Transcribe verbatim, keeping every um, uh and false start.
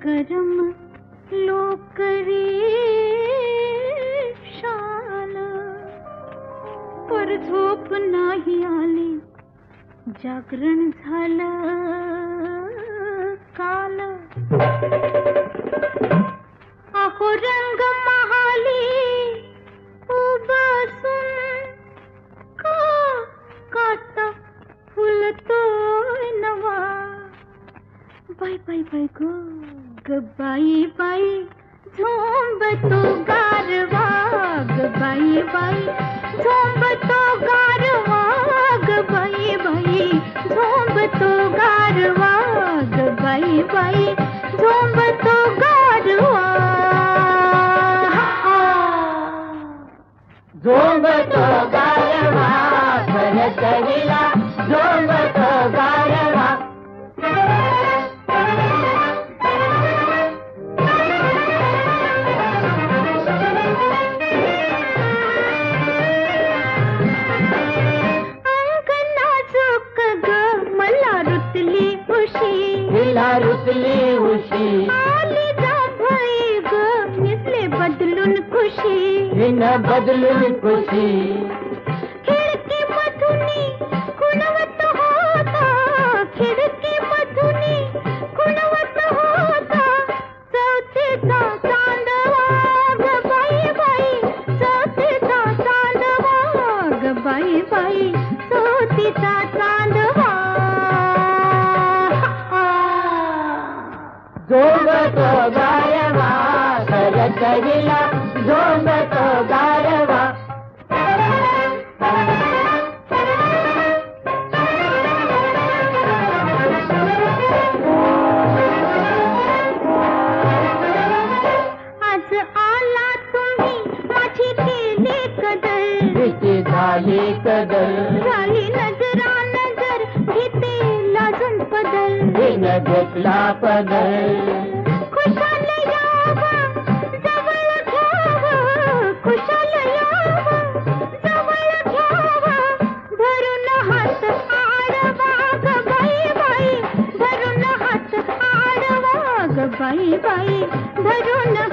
गरम लोकरी शाल, पर झोप नाही आली, जागरण झालं काल. अहो रंग महाली उभासून का काटा फुलतोय नवा. बाई बाई बाई गो ग बाई बाई झोंबतो गारवा, ग बाई बाई झोंबतो गारवा, ग बाई बाई झोंबतो गारवा, ग बाई बाई झोंबतो गारवा. झोंबतो गारवा भरतरीला, झोंबतो गारवा. रुतली उशी आली जा भई ग निसले बदलून खुशी, हिन बदलून खुशी. खिडकी मधुनी कुणवत होता, खिडकी मधुनी कुणवत होता, चौथीचा चांदवा ग बाई बाई, चौथीचा चांदवा ग बाई बाई, चौथीचा चांदवा. झोंबतो गारवा भरतरीला, झोंबतो गारवा. आज आला तुम्ही माझी केली कदर, तिची झाली कदर, झाली नजरा नजर घेते लाजून पदर, हिन घेतला पदर. खुशाल यावा जवळ घ्यावा, खुशाल यावा जवळ घ्यावा, धरून हात आडवा ग बाई बाई, धरून हात आडवा ग बाई बाई, धरून